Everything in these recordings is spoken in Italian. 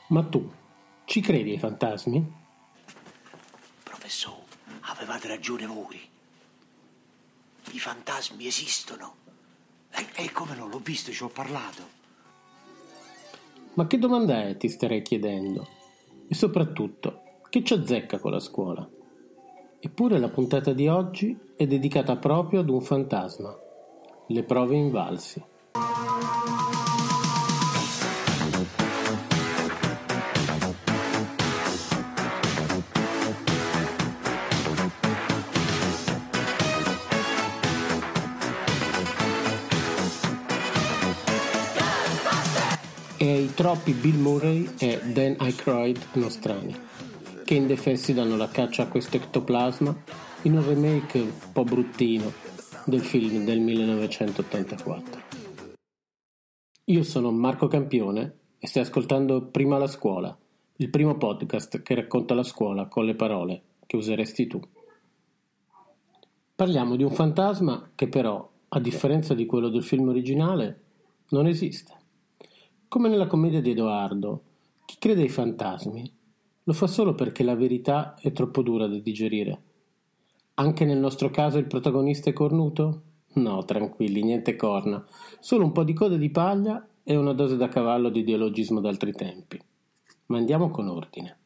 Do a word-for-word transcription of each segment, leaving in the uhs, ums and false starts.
Ma tu ci credi ai fantasmi? Professore, avevate ragione voi. I fantasmi esistono. E, e come non l'ho visto, ci ho parlato. Ma che domanda è, ti starei chiedendo? E soprattutto, che ci azzecca con la scuola? Eppure la puntata di oggi è dedicata proprio ad un fantasma, le prove invalsi. E ai troppi Bill Murray e Dan Aykroyd nostrani, che indefessi danno la caccia a questo ectoplasma in un remake un po' bruttino del film del millenovecentottantaquattro. Io sono Marco Campione e stai ascoltando Prima la scuola, il primo podcast che racconta la scuola con le parole che useresti tu. Parliamo di un fantasma che però, a differenza di quello del film originale, non esiste. Come nella commedia di Edoardo, chi crede ai fantasmi lo fa solo perché la verità è troppo dura da digerire. Anche nel nostro caso il protagonista è cornuto? No, tranquilli, niente corna, solo un po' di coda di paglia e una dose da cavallo di ideologismo d'altri tempi. Ma andiamo con ordine.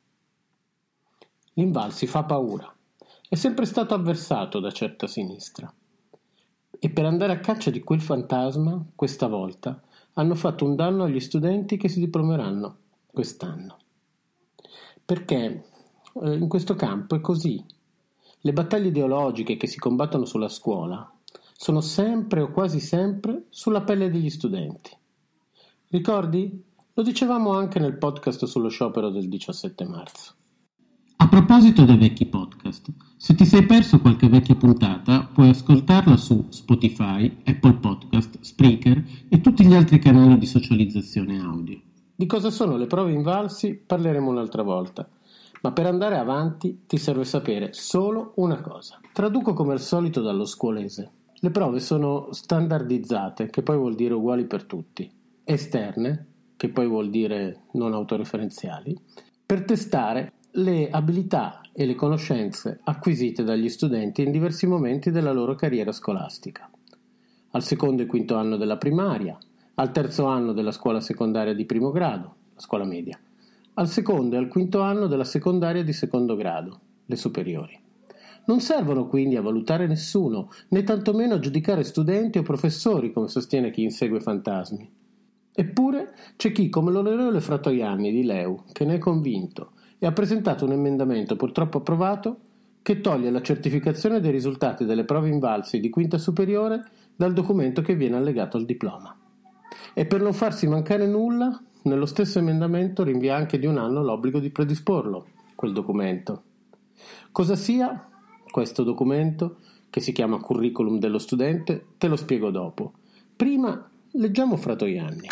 L'Invalsi fa paura. È sempre stato avversato da certa sinistra. E per andare a caccia di quel fantasma, questa volta, hanno fatto un danno agli studenti che si diplomeranno quest'anno. Perché eh, in questo campo è così. Le battaglie ideologiche che si combattono sulla scuola sono sempre o quasi sempre sulla pelle degli studenti. Ricordi? Lo dicevamo anche nel podcast sullo sciopero del diciassette marzo. A proposito dei vecchi podcast, se ti sei perso qualche vecchia puntata, puoi ascoltarla su Spotify, Apple Podcast, Spreaker e tutti gli altri canali di socializzazione audio. Di cosa sono le prove invalsi parleremo un'altra volta, ma per andare avanti ti serve sapere solo una cosa. Traduco come al solito dallo scuolese. Le prove sono standardizzate, che poi vuol dire uguali per tutti, esterne, che poi vuol dire non autoreferenziali, per testare le abilità e le conoscenze acquisite dagli studenti in diversi momenti della loro carriera scolastica. Al secondo e quinto anno della primaria, al terzo anno della scuola secondaria di primo grado, la scuola media, al secondo e al quinto anno della secondaria di secondo grado, le superiori. Non servono quindi a valutare nessuno, né tantomeno a giudicare studenti o professori, come sostiene chi insegue fantasmi. Eppure c'è chi, come l'onorevole Fratoianni di Leu, che ne è convinto e ha presentato un emendamento purtroppo approvato che toglie la certificazione dei risultati delle prove invalsi di quinta superiore dal documento che viene allegato al diploma. E per non farsi mancare nulla, nello stesso emendamento rinvia anche di un anno l'obbligo di predisporlo, quel documento. Cosa sia questo documento, che si chiama curriculum dello studente, te lo spiego dopo. Prima leggiamo Fratoianni.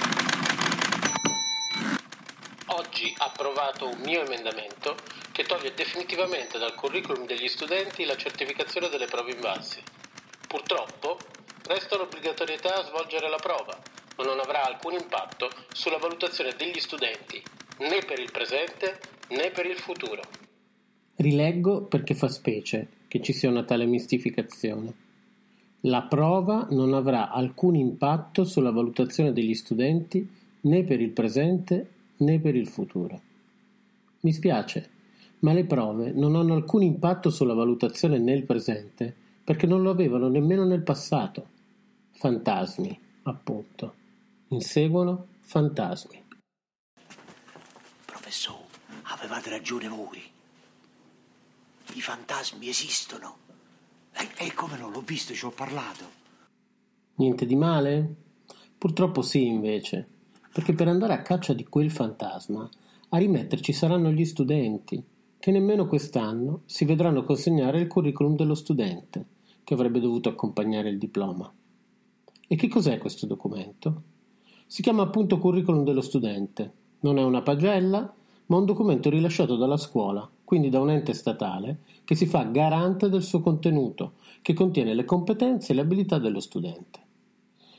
Oggi ha approvato un mio emendamento che toglie definitivamente dal curriculum degli studenti la certificazione delle prove invalsi. Purtroppo resta l'obbligatorietà a svolgere la prova, ma non avrà alcun impatto sulla valutazione degli studenti, né per il presente né per il futuro. Rileggo perché fa specie che ci sia una tale mistificazione. La prova non avrà alcun impatto sulla valutazione degli studenti né per il presente né per il futuro. Mi spiace, ma le prove non hanno alcun impatto sulla valutazione nel presente perché non lo avevano nemmeno nel passato. Fantasmi, appunto. Inseguono fantasmi. Professore, avevate ragione voi. I fantasmi esistono. E, e come non l'ho visto, ci ho parlato. Niente di male? Purtroppo sì, invece, perché per andare a caccia di quel fantasma a rimetterci saranno gli studenti, che nemmeno quest'anno si vedranno consegnare il curriculum dello studente, che avrebbe dovuto accompagnare il diploma. E che cos'è questo documento? Si chiama appunto curriculum dello studente. Non è una pagella, ma un documento rilasciato dalla scuola, quindi da un ente statale, che si fa garante del suo contenuto, che contiene le competenze e le abilità dello studente.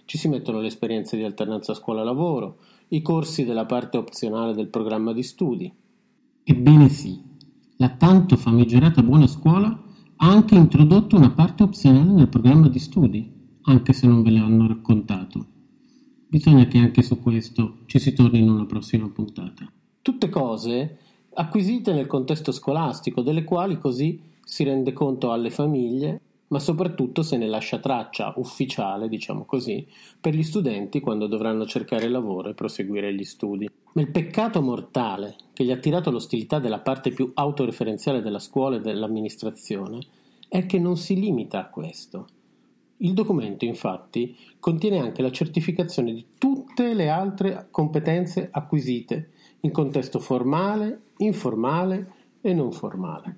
Ci si mettono le esperienze di alternanza scuola-lavoro, i corsi della parte opzionale del programma di studi. Ebbene sì, la tanto famigerata buona scuola ha anche introdotto una parte opzionale nel programma di studi, anche se non ve l'hanno raccontato. Bisogna che anche su questo ci si torni in una prossima puntata. Tutte cose acquisite nel contesto scolastico, delle quali così si rende conto alle famiglie, ma soprattutto se ne lascia traccia ufficiale, diciamo così, per gli studenti quando dovranno cercare lavoro e proseguire gli studi. Ma il peccato mortale che gli ha tirato l'ostilità della parte più autoreferenziale della scuola e dell'amministrazione è che non si limita a questo. Il documento, infatti, contiene anche la certificazione di tutte le altre competenze acquisite in contesto formale, informale e non formale.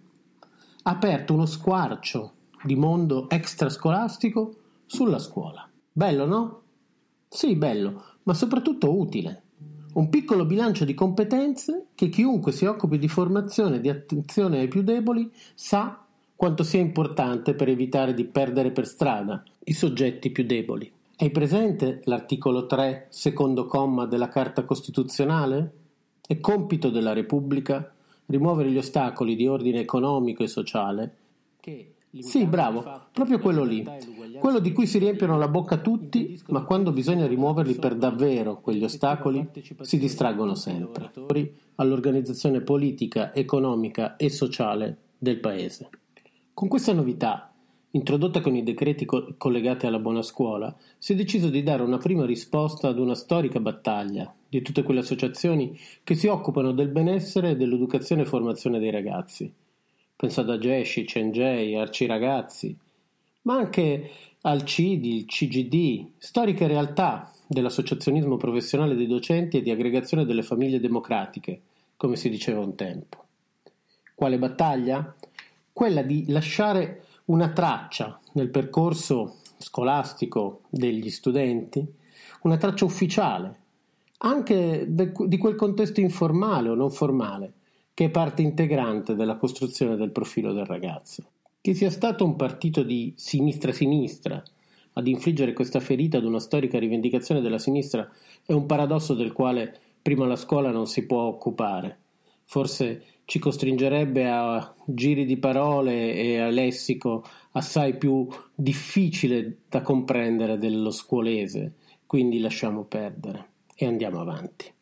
Ha aperto uno squarcio di mondo extrascolastico sulla scuola. Bello, no? Sì, bello, ma soprattutto utile. Un piccolo bilancio di competenze che chiunque si occupi di formazione e di attenzione ai più deboli sa quanto sia importante per evitare di perdere per strada i soggetti più deboli. Hai presente l'articolo tre, secondo comma della Carta Costituzionale? È compito della Repubblica rimuovere gli ostacoli di ordine economico e sociale che... Sì, bravo, proprio quello lì, quello di cui si riempiono la bocca tutti, ma quando bisogna rimuoverli per davvero quegli ostacoli si distraggono sempre, all'organizzazione politica, economica e sociale del paese. Con questa novità, introdotta con i decreti co- collegati alla buona scuola, si è deciso di dare una prima risposta ad una storica battaglia di tutte quelle associazioni che si occupano del benessere e dell'educazione e formazione dei ragazzi. Pensate a Gesci, Cengei, Arci Ragazzi, ma anche al C I D I, il C G D, storiche realtà dell'associazionismo professionale dei docenti e di aggregazione delle famiglie democratiche, come si diceva un tempo. Quale battaglia? Quella di lasciare una traccia nel percorso scolastico degli studenti, una traccia ufficiale, anche di quel contesto informale o non formale, che è parte integrante della costruzione del profilo del ragazzo. Che sia stato un partito di sinistra-sinistra ad infliggere questa ferita ad una storica rivendicazione della sinistra è un paradosso del quale prima la scuola non si può occupare. Forse ci costringerebbe a giri di parole e a lessico assai più difficile da comprendere dello scuolese, quindi lasciamo perdere e andiamo avanti.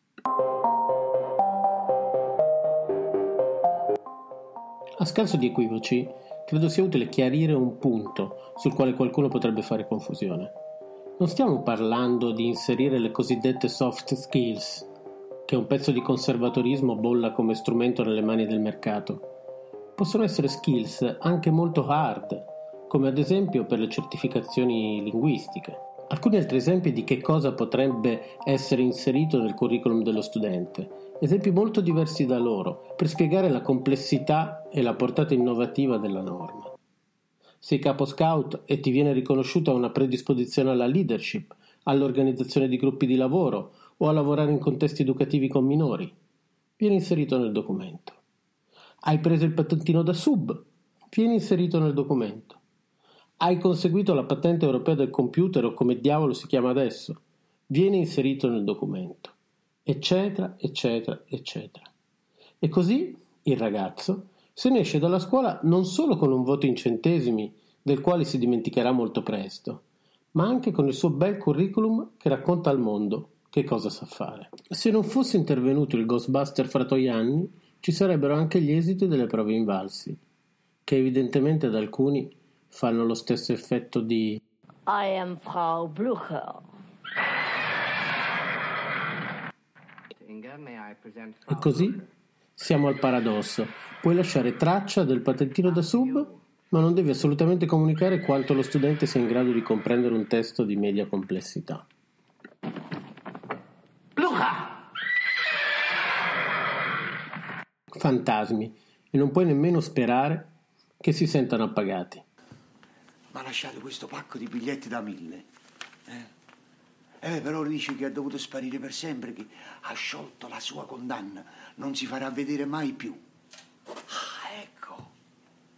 A scanso di equivoci, credo sia utile chiarire un punto sul quale qualcuno potrebbe fare confusione. Non stiamo parlando di inserire le cosiddette soft skills, che un pezzo di conservatorismo bolla come strumento nelle mani del mercato. Possono essere skills anche molto hard, come ad esempio per le certificazioni linguistiche. Alcuni altri esempi di che cosa potrebbe essere inserito nel curriculum dello studente. Esempi molto diversi da loro, per spiegare la complessità e la portata innovativa della norma. Sei capo scout e ti viene riconosciuta una predisposizione alla leadership, all'organizzazione di gruppi di lavoro o a lavorare in contesti educativi con minori. Viene inserito nel documento. Hai preso il patentino da sub? Viene inserito nel documento. Hai conseguito la patente europea del computer o come diavolo si chiama adesso? Viene inserito nel documento. Eccetera, eccetera, eccetera. E così il ragazzo se ne esce dalla scuola non solo con un voto in centesimi, del quale si dimenticherà molto presto, ma anche con il suo bel curriculum che racconta al mondo che cosa sa fare. Se non fosse intervenuto il Ghostbuster Fratoianni, ci sarebbero anche gli esiti delle prove invalsi, che evidentemente ad alcuni fanno lo stesso effetto di I am Frau Blucher. E così siamo al paradosso. Puoi lasciare traccia del patentino da sub, ma non devi assolutamente comunicare quanto lo studente sia in grado di comprendere un testo di media complessità. Luca! Fantasmi, e non puoi nemmeno sperare che si sentano appagati. Ma lasciate questo pacco di biglietti da mille. Eh? Eh, però dice che ha dovuto sparire per sempre, che ha sciolto la sua condanna, non si farà vedere mai più. Ah, ecco.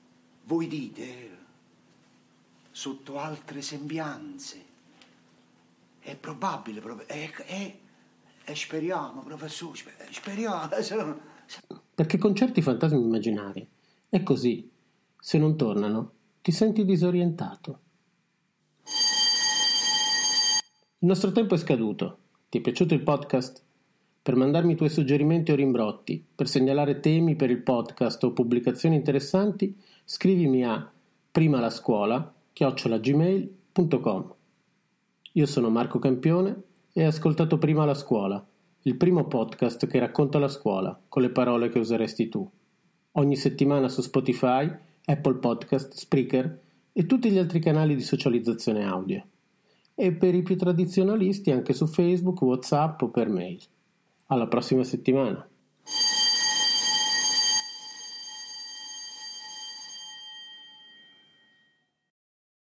Voi dite, sotto altre sembianze. è probabile, è, è, è speriamo, professore, speriamo. Perché con certi fantasmi immaginari è così, se non tornano ti senti disorientato. Il nostro tempo è scaduto. Ti è piaciuto il podcast? Per mandarmi i tuoi suggerimenti o rimbrotti, per segnalare temi per il podcast o pubblicazioni interessanti, scrivimi a primalascuola chiocciola gmail punto com. Io sono Marco Campione e hai ascoltato Prima la Scuola, il primo podcast che racconta la scuola con le parole che useresti tu. Ogni settimana su Spotify, Apple Podcast, Spreaker e tutti gli altri canali di socializzazione audio. E per i più tradizionalisti anche su Facebook, WhatsApp o per mail. Alla prossima settimana.